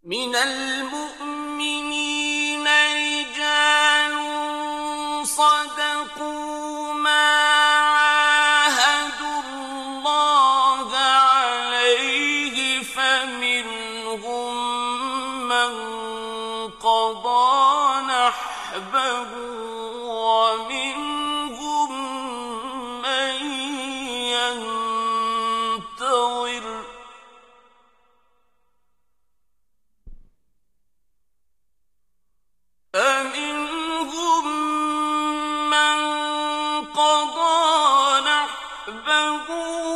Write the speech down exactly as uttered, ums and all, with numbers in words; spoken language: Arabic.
من المؤمنين رجال صدقوا ما عاهدوا الله عليه فمنهم من قضى نحبه ومنهم من ينتظر فمنهم من قضى نحبه